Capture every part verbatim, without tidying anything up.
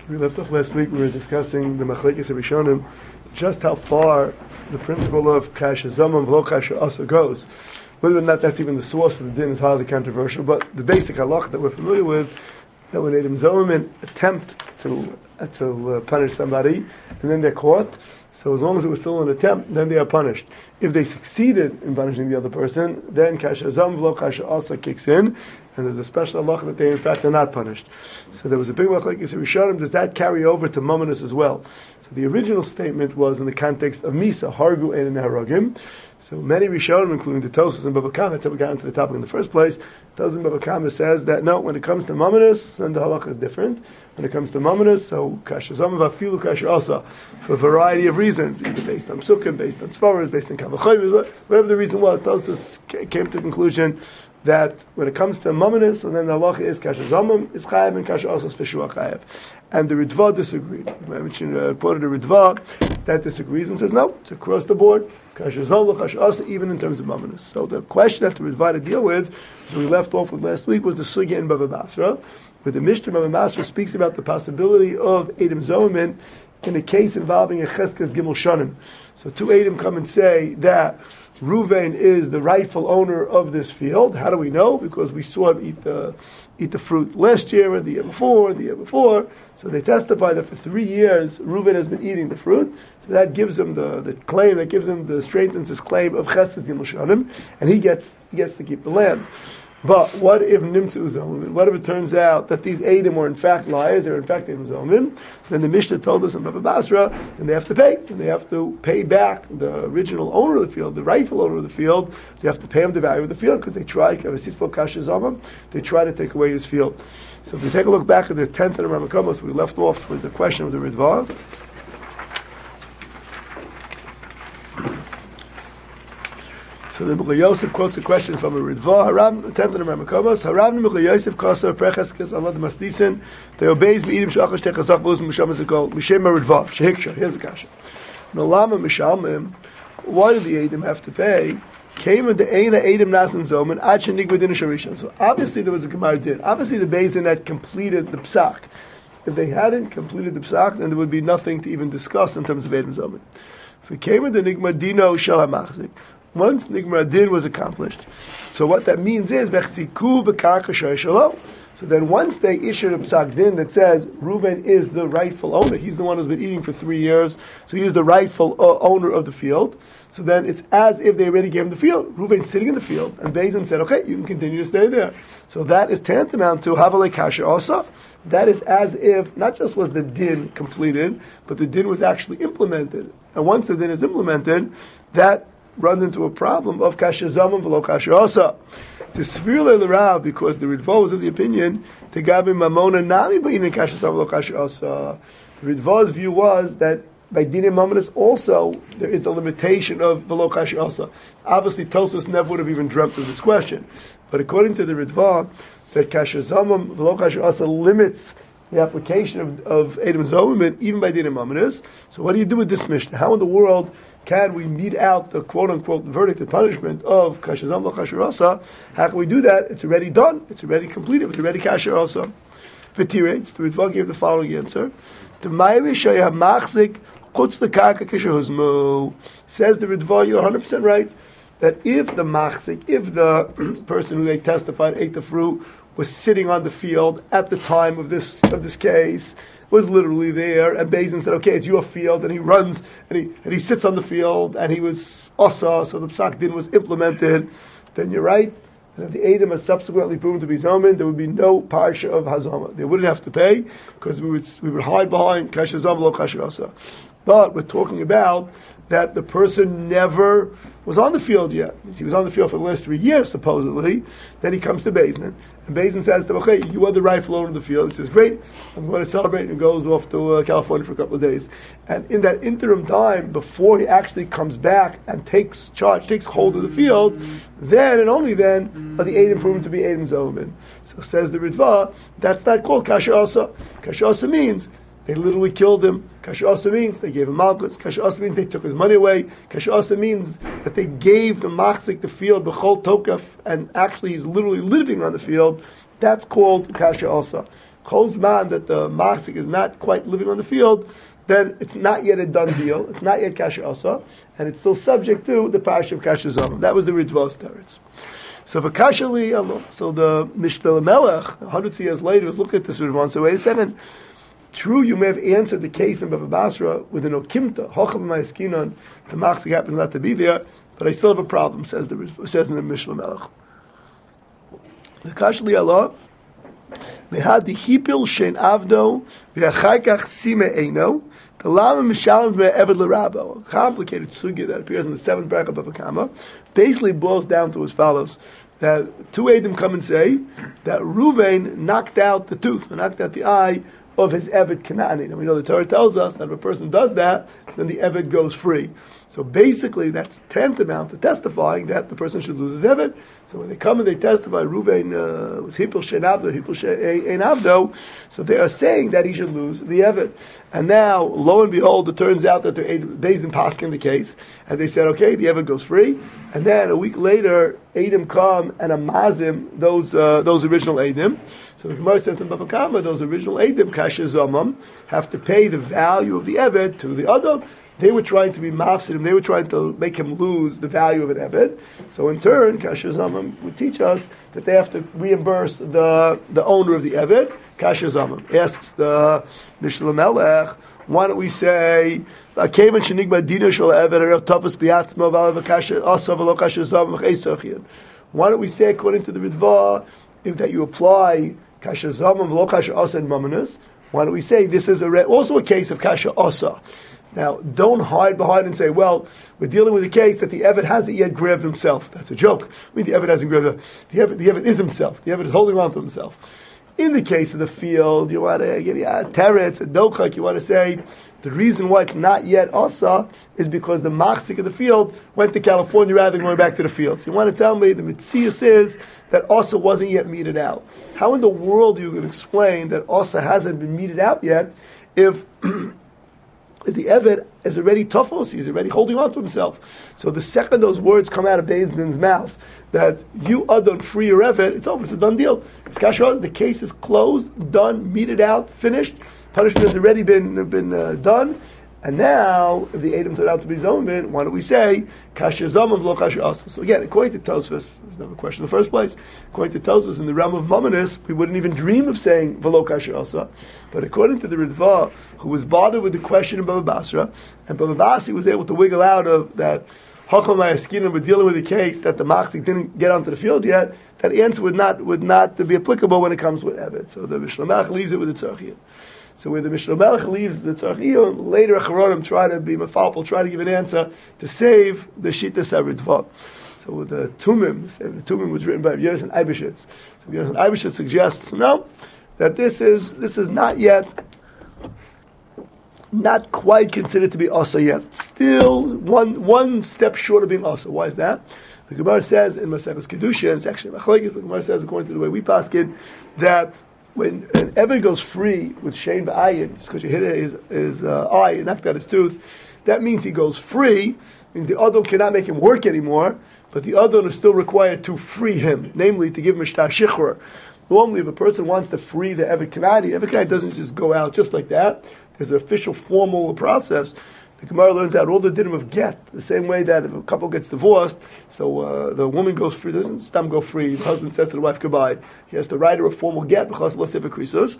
We left off last week, we were discussing the Machlekes Rishonim, just how far the principle of Kasha Zaman V'lo Kasha Asa goes. Whether or not that's even the source of the din is highly controversial, but the basic halach that we're familiar with, that when Edom Zomerman attempt to, uh, to uh, punish somebody, and then they're caught, so as long as it was still an attempt, then they are punished. If they succeeded in punishing the other person, then Kasha Zam V'lo Kasha Asa kicks in, and there's a special halach that they in fact are not punished. So there was a big machlekes Rishonim. Does that carry over to Mamonos as well? So the original statement was in the context of Misa, Hargu Ein Haragim. So many Rishonim, including the Tosfos and Bava Kama, that's how we got into the topic in the first place. Tosfos and Bava Kama says that no, when it comes to Mamonos, then the halach is different. When it comes to Mamonos, so Kasha Zam V'afilu Kasha Asa, for a variety of reasons, either based on Psukim, based on Sfaras, based on Kavachayim, whatever the reason was, Tosfos came to the conclusion that when it comes to Mamonos, and then the halacha is Kasha Zamim is Chayav and Kasha Asa is Feshua Chayav. And the Ritva disagreed. I mentioned, uh, quoted a Ritva that disagrees and says, no, it's across the board. Kasha Zamim, Kasha Asa, even in terms of Mamonos. So the question that the Ritva to deal with, that we left off with last week, was the Sugya in Bava Basra, where the Mishnah Bava Basra speaks about the possibility of Edom Zomerman in a case involving a Cheskas Gimel Shanim. So two Edom come and say that Ruvain is the rightful owner of this field. How do we know? Because we saw him eat the, eat the fruit last year, and the year before, and the year before. So they testify that for three years, Ruvain has been eating the fruit. So that gives him the, the claim, that gives him the strengthens his claim of Chesed Gimel Shanim, and he gets he gets to keep the land. But what if Nimtzu Zomin? What if it turns out that these Edom were in fact liars, they're in fact Edom Zomin? So then the Mishnah told us in Bava Basra, then they have to pay. And they have to pay back the original owner of the field, the rightful owner of the field. They have to pay him the value of the field because they tried, they tried to take away his field. So if we take a look back at the tenth of the Ramakomos, we left off with the question of the Ritva. So the Mechilei Yosef quotes a question from a Ritva. Haram, tenth of the Ramakomos. Haram Mechilei Yosef kosa precheskes Allah masdisen. They obeys me eatim shachash techazak v'uzim mishamas ekol mishem Ritva shehiksha. Here's the kasha. No lama mishalmim. Why do the Edom have to pay? Came into Eina Edom Nasan Zomen ad shenigma din sharishon. So obviously there was a Gemara din. Obviously the Beis Din had completed the psak. If they hadn't completed the psak, then there would be nothing to even discuss in terms of Edom Zomen. If it came into Nigma Dino Shal HaMachzik, once Nigma Din was accomplished, so what that means is Vechziku b'karka shalo. So then once they issued a psak din that says Reuven is the rightful owner, he's the one who's been eating for three years, so he is the rightful uh, owner of the field. So then it's as if they already gave him the field. Reuven's sitting in the field, and Beis Din said, okay, you can continue to stay there. So that is tantamount to Havalei Kasha Asa. That is as if, not just was the din completed, but the din was actually implemented. And once the din is implemented, that runs into a problem of Kasha Zaman V'lo Kasha Asa. To Svirle L'Rav, because the Ritva was of the opinion, Tegabi Mamona Nami B'inin Kasha Zaman V'lo Kasha Asa. The Ritva's view was that by Dinim Mamonos also, there is a limitation of V'lo Kasha Asa. Obviously, Tosfos never would have even dreamt of this question. But according to the Ritva, that Kasha Zaman V'lo Kasha Asa limits the application of, of Edom Zomerman even by Dinim Mamonos. So what do you do with this Mishnah? How in the world can we mete out the quote-unquote verdict and punishment of Kasha Zaman V'lo Kasha Asa? How can we do that? It's already done. It's already completed. It's already Kasha Asa. V'tirates, the Ritva gave the following answer. The Ma'iri Shaya Machzik Chutz L'Karka Kasha Huzmu. Says the Ritva, you're one hundred percent right, that if the Machzik, if the person who they testified ate the fruit, was sitting on the field at the time of this of this case, was literally there, and Beis Din said, okay, it's your field, and he runs, and he and he sits on the field, and he was Asa, so the Psak Din was implemented, then you're right, and if the Edom has subsequently proven to be Zomin, there would be no Parsha of Hazama. They wouldn't have to pay, because we would we would hide behind Kasha Zam V'lo Kasha Asa. But we're talking about that the person never was on the field yet. He was on the field for the last three years, supposedly. Then he comes to Beis Din, and Beis Din says to him, okay, you are the rightful owner of the field. He says, great, I'm going to celebrate, and goes off to uh, California for a couple of days. And in that interim time, before he actually comes back and takes charge, takes hold of the field, then and only then are the Edom proven to be Edom Zomerman. So says the Ritva, that's not called Kasha Asa. Kasha Asa means they literally killed him. Kasha Asa means they gave him malchus. Kasha Asa means they took his money away. Kasha Asa means that they gave the machzik the field b'chol tokaf, and actually he's literally living on the field. That's called Kasha Asa. Chol that the Machzik is not quite living on the field, then it's not yet a done deal. It's not yet Kasher Asa, and it's still subject to the Parsha of Kasher Zomim. That was the Ritvos teretz. So for Kasher Li Allah, so the Mishnah Melech, hundreds of years later, was looking at this Ritva and said, wait a second, true, you may have answered the case in Bava Basra with an Okimta, Hocham Ma'askinon, the Machzik happens not to be there, but I still have a problem, says the says in the Mishnah Melech. The Kasher Li Allah, Mehad the Hipil Shein Avdo, V'achar Sime Eino, the Lama Mishalim Eved L'Rabo, a complicated sugya that appears in the seventh bracha of Bava Kama, basically boils down to as follows: that two Edom come and say that Ruvain knocked out the tooth, knocked out the eye of his Eved Kanani. And we know the Torah tells us that if a person does that, then the Eved goes free. So basically, that's tantamount to testifying that the person should lose his Eved. So when they come and they testify, Ruvain uh, was Hipil Shein Avdo, Hipil Shein Avdo, so they are saying that he should lose the Eved. And now, lo and behold, it turns out that they're based in Paskin the case, and they said, okay, the Eved goes free. And then a week later, Edom come and amazim those uh, those original Edom. So the Gemara says in Bava Kama, those original Edom, Kasher Zomam, have to pay the value of the Eved to the Adam. They were trying to be mafsidim. They were trying to make him lose the value of an Eved. So in turn, Kasher Zomam would teach us that they have to reimburse the the owner of the Eved. Kasher Zomam asks the Mishnah Melech, why don't we say, why don't we say, according to the Ritva, if that you apply Kasher Zomam, V'lo Kasher Asa and Mamonus, why don't we say this is a re- also a case of Kasher Asa? Now, don't hide behind and say, well, we're dealing with a case that the Eved hasn't yet grabbed himself. That's a joke. I mean, the Eved hasn't grabbed him. The Eved, the Eved is himself. The Eved is holding on to himself. In the case of the field, you want to give you a teretz, a dochak, you want to say, the reason why it's not yet Asa is because the machzik of the field went to California rather than going back to the field. So you want to tell me the Metzius is that Asa wasn't yet meted out. How in the world are you going to explain that Asa hasn't been meted out yet if... if the Eved is already tofos, he's already holding on to himself. So the second those words come out of Beis Din's mouth, that you Adon free your Eved, it's over, it's a done deal. It's kasher, the case is closed, done, meted out, finished, punishment has already been been uh, done, and now, if the Edom turned out to be Zomim, why don't we say, Kasher Zomim v'lo Kasher Asa? So again, according to Tosfos, there's never a question in the first place, according to Tosfos, in the realm of Mamonis, we wouldn't even dream of saying v'lo Kasher Asa. But according to the Ritva, who was bothered with the question of Bava Basra, and Bava Basra was able to wiggle out of that, Hacham Ma'askinon, we're dealing with a case that the Machzik didn't get onto the field yet, that answer would not would not be applicable when it comes with Eved. So the Mishnah Melech leaves it with the Tzarchiyah. So where the Mishnah Melech leaves the Tzarchiyah, later Acharonim try to be mafalpal, try to give an answer to save the Shita Saritva. So with the Tumim, the Tumim was written by Yonasan Eibeshitz. So Yonasan Eibeshitz suggests, no, that this is this is not yet, not quite considered to be Asa yet. Still one one step short of being Asa. Why is that? The Gemara says in Maseches Kedusha, it's actually Machlekes, the Gemara says, according to the way we paskin, that when an Eved goes free with Shein B'ayin, just because you hit his, his uh, eye, you knocked out his tooth, that means he goes free, means the Adon cannot make him work anymore, but the Adon is still required to free him, namely to give him a shtar shichur. Normally, if a person wants to free the Eved Kanadi, Eved Kanadi doesn't just go out just like that. There's an official, formal process. The Gemara learns out all the dinim of get, the same way that if a couple gets divorced, so uh, the woman goes free, doesn't stam go free, the husband says to the wife goodbye, he has to write her a formal get, because let's have a krisos.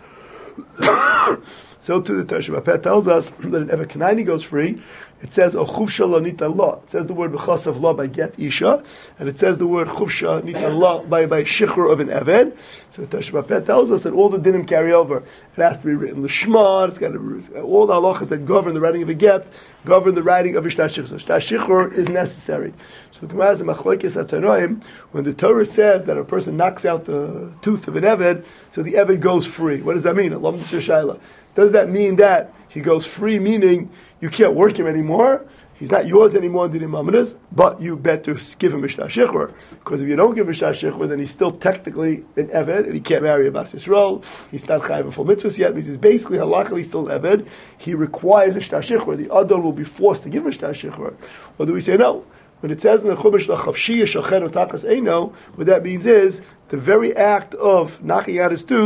So too the Toshba Pet tells us that if a Kanani goes free, it says o chufsha lo nita la. It says the word b'chas of la by get isha, and it says the word chufsha nita la by by shichur of an eved. So the Toshba Pet tells us that all the dinim carry over. It has to be written l'shma. It's got to be, all the halachas that govern the writing of a get govern the writing of a shtar shichur. So shtar shichur is necessary. So the Gemara is a machlokes atanoim when the Torah says that a person knocks out the tooth of an eved, so the eved goes free. What does that mean? Alam d'shayla. Does that mean that he goes free, meaning you can't work him anymore? He's not yours anymore, but you better give him a shtar shichur. Because if you don't give him a shtar shichur, then he's still technically an eved, and he can't marry a bas Yisrael. He's not chayav for mitzvahs yet, because he's basically halachically still an eved. He requires a shtar shichur. The adon will be forced to give him a shtar shichur. Or do we say no? When it says in the Chumash, "Lachavshiyah shalchen otakas eino," what that means is the very act of knocking out his tooth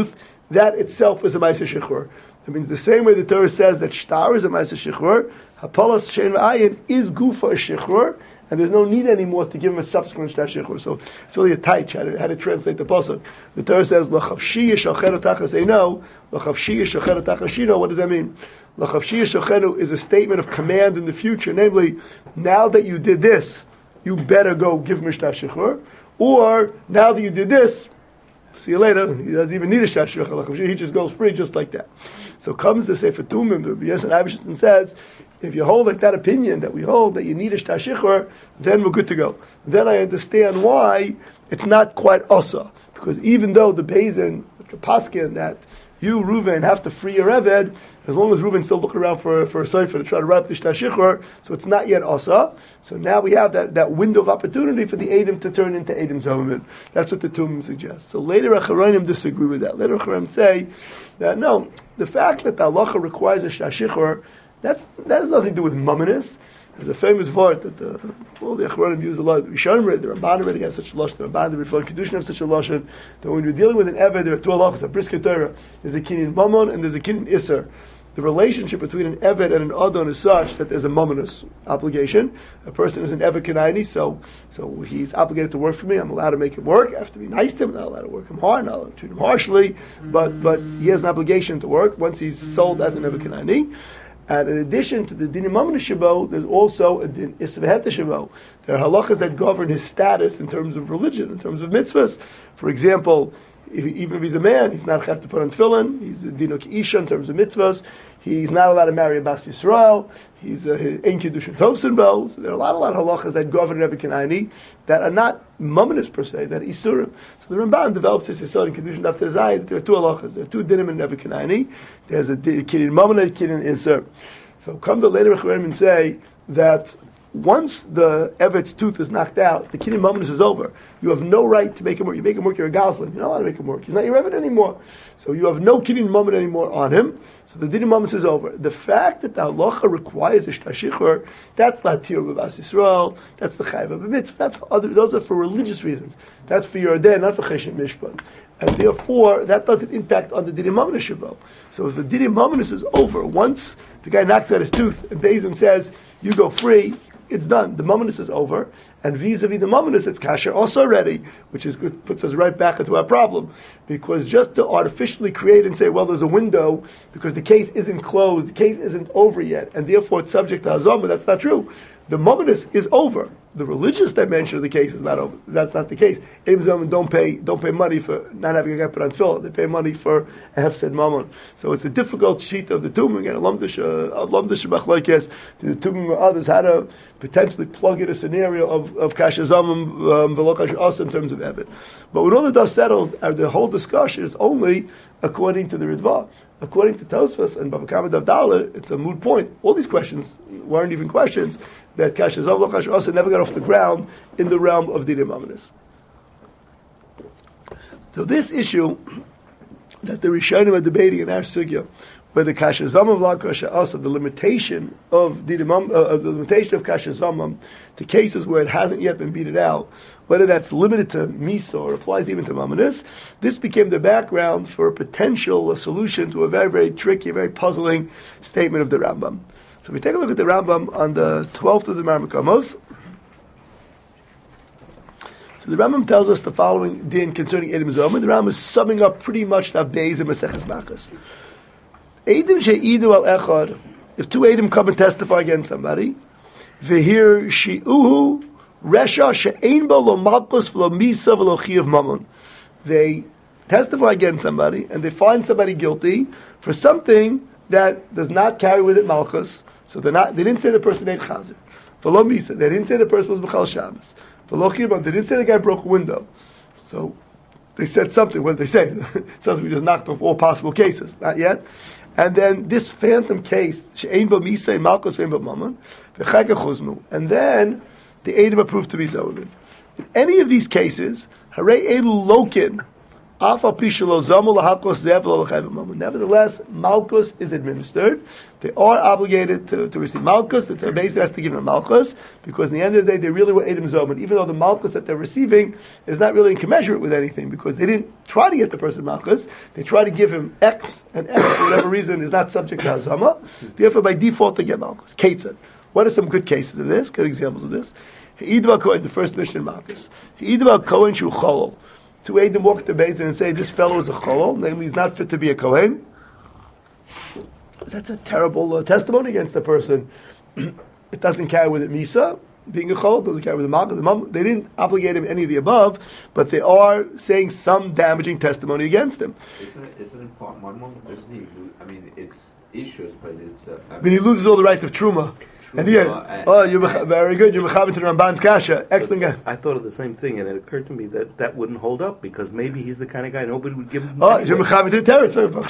that itself is a Ma'aser Shechur. That means the same way the Torah says that Shtar is a Ma'aser Shechur, Hapalas Shein V'ayin is Gufa a Shechur, and there's no need anymore to give him a subsequent Shtar Shechur. So it's really a tight how to, how to translate the pasuk. The Torah says, L'chavshi yishachenu tachas eino, L'chavshi yishachenu tachas shino. What does that mean? L'chavshi yishachenu is a statement of command in the future, namely, now that you did this, you better go give him a Shtar Shechur, or now that you did this, see you later. He doesn't even need a Shtar Shechur. He just goes free just like that. So comes the Sefer Tumim, the Rabbi Yosef Eibishter says, if you hold like that opinion that we hold that you need a Shtar Shechur, then we're good to go. Then I understand why it's not quite Osa. Because even though the Beis the Paskin, that you, Reuven, have to free your Eved, as long as Reuven's still looking around for, for a Sefer to try to wrap the Shtar Shechur, so it's not yet Osa. So now we have that, that window of opportunity for the Edom to turn into Edom Zohimim. That's what the Tumim suggests. So later Acharonim disagree with that. Later Acharonim say that no, the fact that the halacha requires a Shtar Shechur, that's, that has nothing to do with mumminess. There's a famous word that the, all the Acharonim use a lot. Rishonim read, the Ramban read against such a lashon, the Ramban read for Kedushin have such a lashon, that when you're dealing with an Eved, there are two halachas, a brisker Torah. There's a kinyan Mammon and there's a kinyan Isser. The relationship between an Eved and an Adon is such that there's a mumminous obligation. A person is an Eved Kanaini, so so he's obligated to work for me. I'm allowed to make him work. I have to be nice to him. I'm not allowed to work him hard. I'm not allowed to treat him harshly. But but he has an obligation to work once he's sold as an Eved Kanaini. And in addition to the Dinim Mamon Shabo, there's also a Din Isveheta Shabo. There are halachas that govern his status in terms of religion, in terms of mitzvahs. For example, if, even if he's a man, he's not have to put on tefillin. He's a Dinok Isha in terms of mitzvahs. He's not allowed to marry a Bas Yisrael. He's a Ein Kiddushin Tovsin Bo. So there are a lot, a lot of halachas that govern Rebbe Kanaini that are not mumminous per se, that are Isurim. So the Ramban develops this Yisod in Kiddushin Daf Tezayit. There are two halachas. There are two dinim in Rebbe Kanaini. There's a Kiddin Mummin and a Kiddin Isur. So come the later Rechaim and say that once the Evet's tooth is knocked out, the Kiddin Mumminus is over. You have no right to make him work. You make him work, you're a Goslin. You're not allowed to make him work. He's not your Eved anymore. So you have no Kiddin Mummin anymore on him. So the Dinim Mammon is over. The fact that the halacha requires a Shtar Shechur, that's not Tir B'Bas Yisrael, that's the Chayv of Mitzvah, that's for other, those are for religious reasons. That's for Yordeh, not for Chesed Mishpat. And therefore, that doesn't impact on the Dinim Mammon Shabo. So if the Dinim Mammon is over, once the guy knocks out his tooth and Beis says, you go free, it's done. The Mammonus is over. And vis-a-vis the Mammonus, it's kasher also already, which is good, puts us right back into our problem. Because just to artificially create and say, well, there's a window, because the case isn't closed, the case isn't over yet, and therefore it's subject to Hazama, that's not true. The Mammonus is over. The religious dimension of the case is not over. That's not the case. Ibn don't pay don't pay money for not having a guy put on tefillah. They pay money for a hefsed mammon. So it's a difficult sheet of the Tumim. Again, a lumdish machlokes to the Tumim or others how to potentially plug in a scenario of of kasher zamim v'lo kasher asa in terms of Eved. But when all the dust settles, the whole discussion is only according to the Ritva. According to Tosfos and Bava Kama Daf Dalet, it's a moot point. All these questions weren't even questions that kasher zamim v'lo kasher asa never got off the ground in the realm of Dinim Mammon. So this issue that the Rishonim are debating in our sugya, whether kasher zamim v'lo kasher asa, the limitation of Dinim, uh, the limitation of kasher zamim to cases where it hasn't yet been beaten out, whether that's limited to Misa or applies even to Mammonis, this became the background for a potential a solution to a very, very tricky, very puzzling statement of the Rambam. So if we take a look at the Rambam on the twelfth of the Marmakamos, so the Rambam tells us the following din concerning Edom Zohimim. The Rambam is summing up pretty much the Beis and Maseches Machas. Edom she'idu al echad, if two Edom come and testify against somebody, v'hir shi'uhu resha she'ein bo lo malchus v'lo misa v'lo chiyuv mamon. They testify against somebody and they find somebody guilty for something that does not carry with it malchus. So they're not. They didn't say the person ate chazer. V'lo misa. They didn't say the person was b'chal Shabbos. V'lo chiyuv. They didn't say the guy broke a window. So they said something. What did they say? It sounds like we just knocked off all possible cases. Not yet. And then this phantom case, she'ein bo misa and malchus ve'ein bo mamon, v'chayka chuzmu. And then the Edom are proved to be Zohimim. In any of these cases, Harei Elu Lokin, Nevertheless, Malkus is administered. They are obligated to, to receive Malkus. The Beis has to give them Malkus, because in the end of the day, they really were Edom Zoman, even though the Malkus that they're receiving is not really commensurate with anything, because they didn't try to get the person Malkus. They try to give him X, and X, for whatever reason, is not subject to Hazama. Therefore, by default, they get Malkus. Ketzad. What are some good cases of this? Good examples of this? Ha'idva Kohen, the first mission in Malkus. Ha'idva Kohen shu cholol. To aid them walk to Beis and say, this fellow is a cholol, namely he's not fit to be a Kohen. That's a terrible uh, testimony against the person. It doesn't carry with it Misa, being a cholol, doesn't carry with the Malkus. They didn't obligate him any of the above, but they are saying some damaging testimony against him. Isn't it, isn't it part one moment, isn't he? I mean, it's issues, but it's... Uh, I mean, but he loses all the rights of Truma. And yeah, oh, you're very good. You're mechaber to the Ramban's kasha. Excellent guy. I thought of the same thing, and it occurred to me that that wouldn't hold up, because maybe he's the kind of guy nobody would give him. Oh, you're mechaber to the terrorists. So the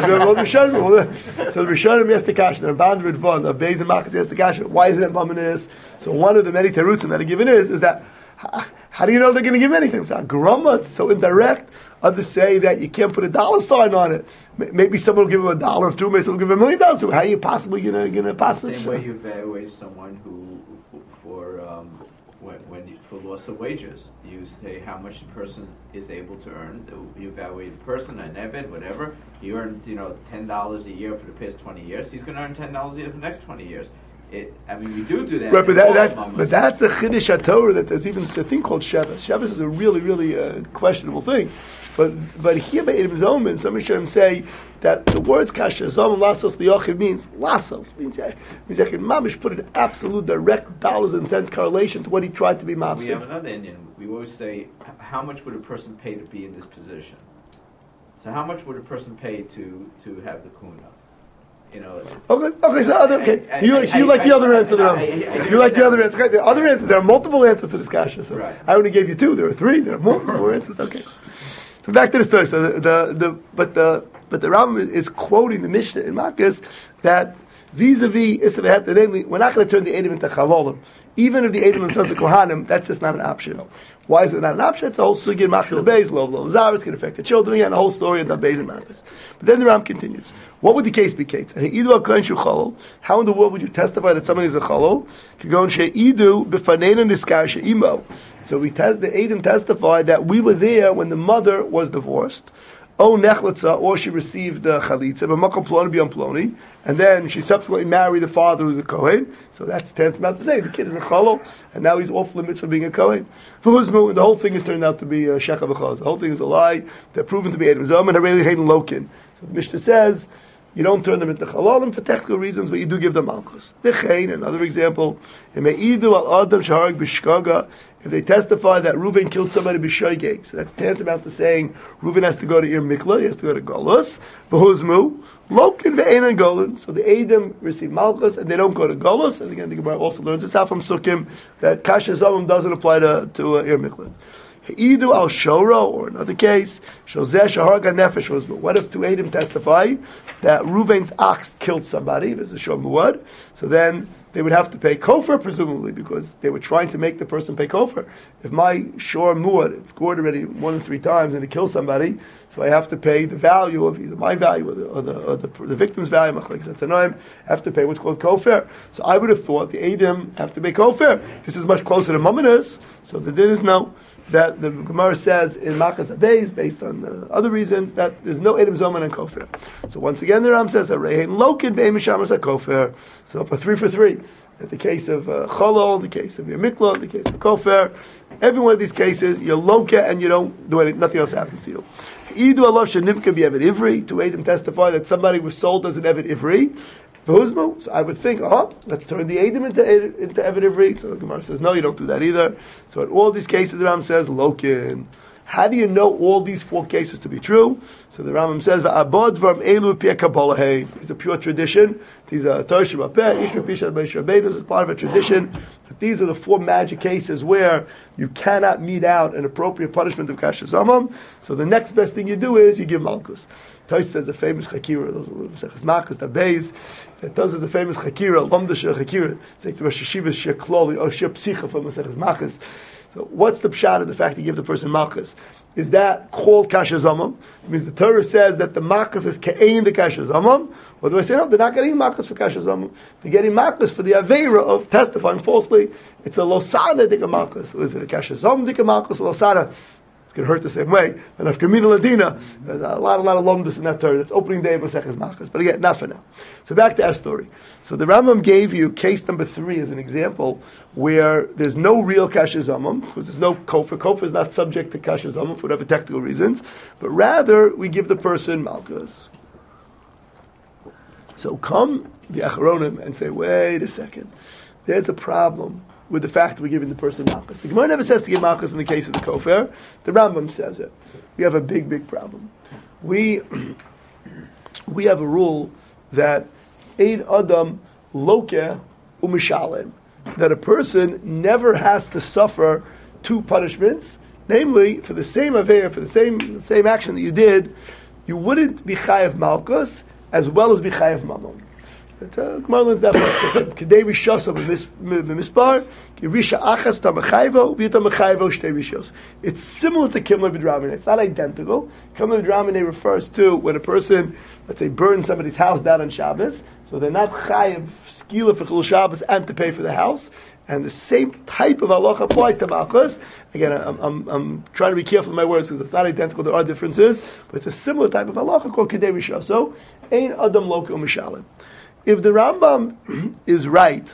Rishonim has the kasha. The Ramban Ridvan, the Beis and Makas has the kasha. Why isn't it Mamanis? So one of the many terutzim that are given is is that how do you know they're going to give anything? It's not grumma. It's so indirect. Others say that you can't put a dollar sign on it. Maybe someone will give him a dollar of two, maybe someone will give him a million dollars to. How are you possibly going to pass this? The same way you evaluate someone who, for um, when, when you, for loss of wages, you say how much the person is able to earn. You evaluate the person, an eved, whatever. He earned, you know, ten dollars a year for the past twenty years. He's going to earn ten dollars a year for the next twenty years. It, I mean, we do do that. Right, but, that, that, but that's a Chiddush HaTorah, that there's even a thing called Shevis. Shevis is a really, really uh, questionable thing. But but here by Edom Zoman, some Rishonim say that the words Kasher Zoman Lasos Liyochiv means Lasos, means, uh, means I can mamish put an absolute direct dollars and cents correlation to what he tried to be mafsed. We have another Indian. We always say, how much would a person pay to be in this position? So how much would a person pay to, to have the kuna? You know, okay, okay, so, other, okay. so you, so you like the other answer than you like the other answer. Okay, the other answer, there are multiple answers to this kasha. So right. I only gave you two. There are three. There are more, more answers. Okay. So back to the story. So the, the, the but the but the Rambam is quoting the Mishnah in Makkas that vis-a-vis Issav, namely, we're not going to turn the Edom into Chavolim. Even if the Edom themselves are Kohanim, that's just not an option. Why is it not an option? It's a whole sugi in Makkas Beis, Lo Lo Zar, it's going to affect the children again, a whole story of the Beis and Makkas. But then the Ram continues. What would the case be, Kate? How in the world would you testify that somebody is a Chalol? So we test, the Edom testified that we were there when the mother was divorced. Oh, Nechlitza, or she received the Chalitza, but Makam Ploni beyond Ploni, and then she subsequently married the father who's a Kohen. So that's tantamount to say the kid is a Chalol, and now he's off limits for being a Kohen. For Huzmu, the whole thing has turned out to be a Shecha B'chaz. The whole thing is a lie. They're proven to be Edom Zom and Hareli Hayden Lokin. So the Mishnah says, you don't turn them into Chalalim for technical reasons, but you do give them Malchus. Dechein, another example, if they testify that Reuven killed somebody b'shoygeg, so that's tantamount to saying Reuven has to go to Ir Mikla, he has to go to Golus, v'huzmu, lokin ve'enan golun, so the Edom receive Malchus, and they don't go to Golus, and again the Gemara also learns this out from Sukkim, that Kasha Zomim doesn't apply to, to uh, Ir Mikla. Idu al Shoro, or another case, Shozeh Shaharga Nefesh Huzmu. What if two Edom testify that Reuven's ox killed somebody, there's a Shom Muad, so then they would have to pay kofar, presumably, because they were trying to make the person pay kofar. If my shor muad, it's scored already one and three times, and it kills somebody, so I have to pay the value of either my value or the, or the, or the, the victim's value, I have to pay what's called kofar. So I would have thought the Edom have to pay kofar. This is much closer to Mamonas, so the din is no. That the Gemara says in Makas Abeis, based on the other reasons, that there's no Edom Zoman and Kofir. So once again, the Ram says, Rehin Lokin Be'emishamas Kofir. So for three for three. In the case of uh, Cholol, the case of your Mikla, the case of Kofir, every one of these cases, you're Loka and you don't do anything, nothing else happens to you. Idu Allah Shanimka be Eved Ivri, to Edom testify that somebody was sold as an Eved Ivri. So I would think, oh, let's turn the Edom into, into Eved Ivri. So the Gemara says, no, you don't do that either. So in all these cases, the Ram says, Lokin. How do you know all these four cases to be true? So the Rambam says, "Va'abod v'am elu pia kabbalah." It's a pure tradition. These are Torah Shabbat, Ishra Pishat Beishar Beinu. It's part of a tradition. But these are the four magic cases where you cannot mete out an appropriate punishment of kasher zamam. So the next best thing you do is you give malchus. Tais has a famous chakira. Those are the malchus, the beis. That does is a famous chakira. Lomdasher chakira. It's like the Rosh Hashivas shekloli or shepsicha from Maseches Malchus. So what's the pshat of the fact that you give the person malchus? is that called kasher zamam? It means the Torah says that the makas is ke'ein the kasher zamam. Or do I say no? They're not getting makas for kasher zamam. They're getting makas for the aveira of testifying falsely. It's a losada dika makas. Is it a kasher zamam dika makas or losada? Can hurt the same way. And after Kamina Ladina, there's a lot, a lot of lomdus in that Torah. That's opening day of Maseches Machas. But again, not for now. So back to our story. So the Rambam gave you case number three as an example where there's no real kasher zamam because there's no kofar. Kofar is not subject to kasher zamam for whatever technical reasons, but rather we give the person malchus. So come the Acharonim and say, wait a second, there's a problem with the fact that we're giving the person malchus. The Gemara never says to give malchus in the case of the kofar. The Rambam says it. We have a big, big problem. We we have a rule that ein adam lokeh u'mishalem, that a person never has to suffer two punishments. Namely, for the same aver, for the same the same action that you did, you wouldn't be chayav malchus as well as be chayav mamon. It's a Gemara learns that Kedei Rishos of Mispar, Risha Achas Tamachayvo, Vita Machayvo Shtei Rishos. It's similar to Kimler B'Dramine. It's not identical. Kimler B'Dramine refers to when a person, let's say, burns somebody's house down on Shabbos, so they're not chayav skila for Chilul Shabbos and to pay for the house. And the same type of halacha applies to malchus. Again, I'm, I'm, I'm trying to be careful with my words because it's not identical. There are differences, but it's a similar type of halacha called Kedei Rishos. So, Ein Adam Loka U'Mishalem. If the Rambam is right,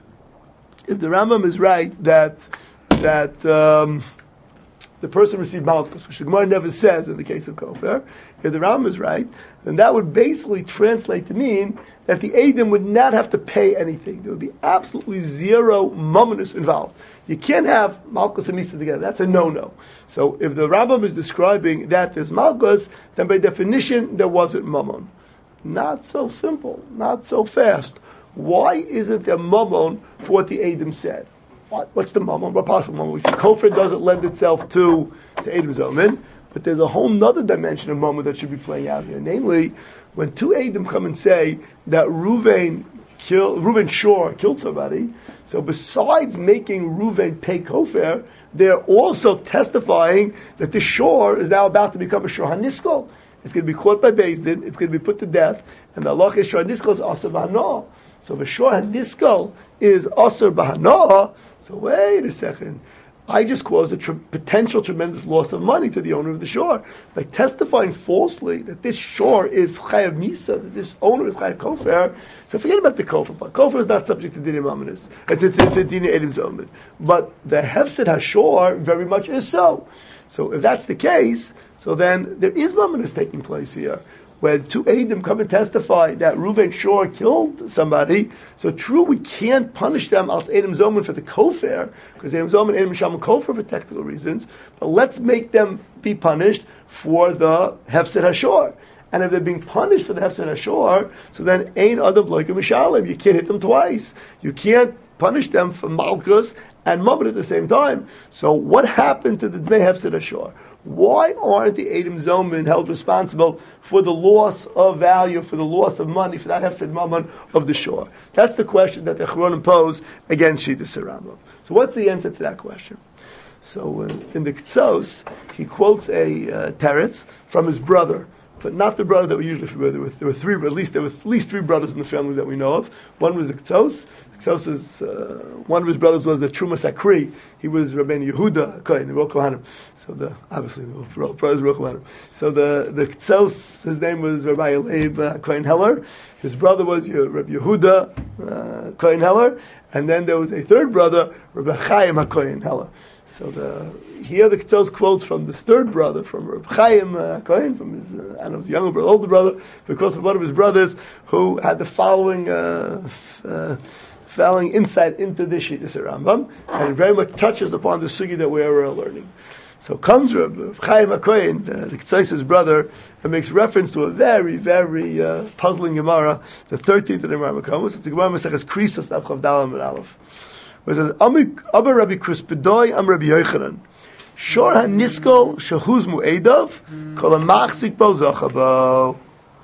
if the Rambam is right that that um, the person received malchus, which the Gemara never says in the case of kofar, if the Rambam is right, then that would basically translate to mean that the Eidim would not have to pay anything. There would be absolutely zero mamonus involved. You can't have malchus and misa together. That's a no-no. So if the Rambam is describing that there's malchus, then by definition there wasn't mamon. Not so simple, not so fast. Why isn't there mammon for what the Eidim said? What, what's the mammon? What possible mammon? We see kofar doesn't lend itself to the Eidim Zomin, but there's a whole nother dimension of mammon that should be playing out here. Namely, when two Eidim come and say that Ruvain kill, Ruvain Shor killed somebody, so besides making Ruvain pay kofar, they're also testifying that the Shor is now about to become a Shor HaNiskol. It's going to be caught by Beis Din. It's going to be put to death. And the Allah is Shor HaNiskol is Asur B'Hana. So if a Shor HaNiskol is Asur B'Hana, so wait a second. I just caused a tr- potential tremendous loss of money to the owner of the shore. By testifying falsely that this shore is Chayav Misa, that this owner is Chayav Kofar, so forget about the Kofar part. Kofar is not subject to Dinim Amanis, uh, to, to, to Dinim Edim Zomin. But the Hefset HaShor very much is so. So if that's the case, so then there is Mamonis taking place here. When two Eidim come and testify that Reuven Shor killed somebody, so true, we can't punish them als Eidim Zomen for the kofar, because Eidim Zomen and Eidim Shalom kofar for technical reasons, but let's make them be punished for the Hefset HaShor. And if they're being punished for the Hefset HaShor, so then Ein Adam Loika Mishalem, you can't hit them twice. You can't punish them for Malchus and Mammon at the same time. So what happened to the Dmei Hefset HaShor? Why aren't the Eidim Zomin held responsible for the loss of value, for the loss of money, for that Hefset Mammon of the shore? That's the question that the Achronim pose against Shittas Rambam. So what's the answer to that question? So uh, in the K'tzos, he quotes a uh, teretz from his brother, but not the brother that we usually familiar with. There were three, at least there were at least three brothers in the family that we know of. One was the K'tzos. K'tzos' uh, one of his brothers was the Truma Sakri. He was Rabbeinu Yehuda Kohen, the Ro Kohanim. So the obviously the brothers Ro Kohanim. So the the K'tzos, his name was Rabbi Leib uh, Kohen Heller. His brother was uh, Rabbi Yehuda uh, Kohen Heller, and then there was a third brother, Rabbi Chaim HaKohen Heller. So the here the K'tzos quotes from this third brother, from Reb Chaim uh, Kohen, from his uh, I don't know his younger brother, older brother, because of one of his brothers who had the following uh, uh, following insight into this Shittas Rambam, and it very much touches upon the sugi that we are uh, learning. So comes Reb Chaim HaKohen, uh, the K'tzos' brother, and makes reference to a very, very uh, puzzling Gemara, the thirteenth of the Gemara Makamus. It's the Gemara Maseches Krisos Daf Chav Dalam and Aleph. Where it says, Amar Rabbi Krispedoi, Am Rabbi Yochanan, Shor HaNiskol Shehuz Mu'edav, Kol HaMachzik Bo Zachabo.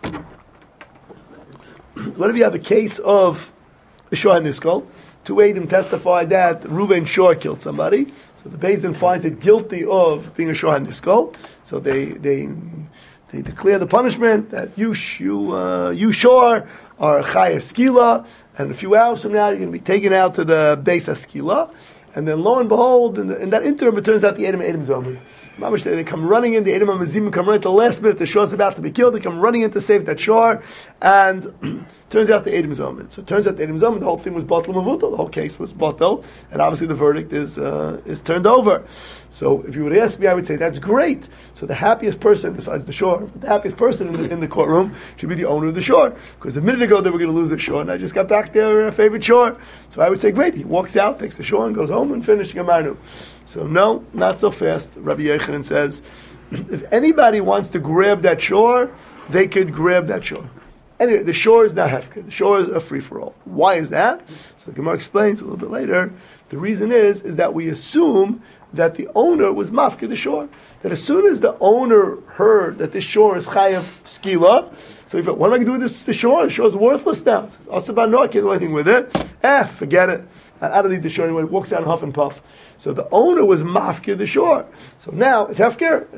What if you have a case of Shor HaNiskol? Two Eidim testified that Reuven Shor killed somebody, So the Beis Din finds it guilty of being a shor haniskol. So they they they declare the punishment that you you uh, you shor are chayav skila, and a few hours from now you're going to be taken out to the Beis HaSkila, and then lo and behold, in, the, in that interim, it turns out the Edom Edom Zomer. They come running in, the Edom HaMazimim come running at the last minute, the shor's about to be killed, they come running in to save that shor, and turns out the Edom Zomer. So it turns out the Edom Zomer, the whole thing was batel mavutal, the whole case was batel, and obviously the verdict is uh, is turned over. So if you would ask me, I would say that's great. So the happiest person, besides the shor, the happiest person in the, in the courtroom should be the owner of the shor, because a minute ago they were going to lose the shor, and I just got back their uh, favorite shor. So I would say, great, he walks out, takes the shor, and goes home and finishes Gemarnu. So no, not so fast. Rabbi Yochanan says, if anybody wants to grab that shor, they could grab that shor. Anyway, the shor is not hefker. The shor is a free-for-all. Why is that? So the Gemara explains a little bit later. The reason is, is that we assume that the owner was mafka the shor. That as soon as the owner heard that this shor is chayav skila, so he thought, what am I going to do with this the shor? The shor is worthless now. Also about no, I can't do anything with it. Eh, forget it. I don't need the shor anymore. He walks out and huff and puff. So the owner was mafkir the shor. So now it's hefker.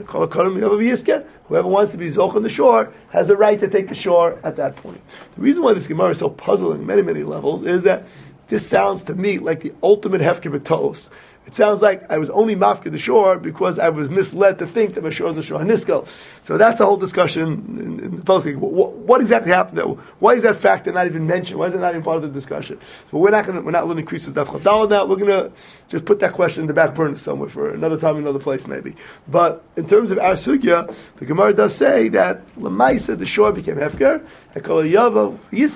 Whoever wants to be zoch on the shor has a right to take the shor at that point. The reason why this Gemara is so puzzling, many many levels, is that this sounds to me like the ultimate hefker b'tos. It sounds like I was only mafkir the shor because I was misled to think that my shor is a shor haniskel. So that's a whole discussion in, in the posting. What, what exactly happened there? Why is that factor not even mentioned? Why is it not even part of the discussion? So we're not going to, we're not learning creases daf chadal now. We're going to just put that question in the back burner somewhere for another time, another place maybe. But in terms of our sugya, the Gemara does say that lemaisa the shor became hefker. Whoever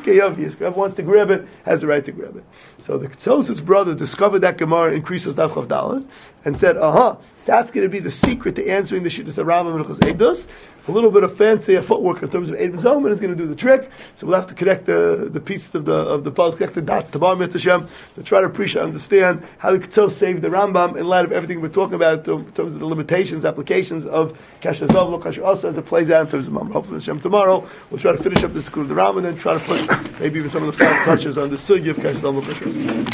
wants to grab it has the right to grab it. So the Ktsosus brother discovered that Gemara in Krisos Daf Chav Daled and said, "Aha, that's going to be the secret to answering the Shittas Rambam and Hilchos Eidos. A little bit of fancy footwork in terms of Edom Zomer is going to do the trick. So we'll have to connect the, the pieces of the of the puzzle, connect the dots to Bar Mitzvah Hashem to try to appreciate, understand how the Ktsos saved the Rambam in light of everything we're talking about in terms of the limitations, applications of Kasher Zov, Kasher Asa as it plays out in terms of Mamre. Hopefully, Hashem tomorrow we'll try to finish up this school of the Rambam and then try to put maybe even some of the final touches on the sugya of Kasher Zov, Kasher Asa.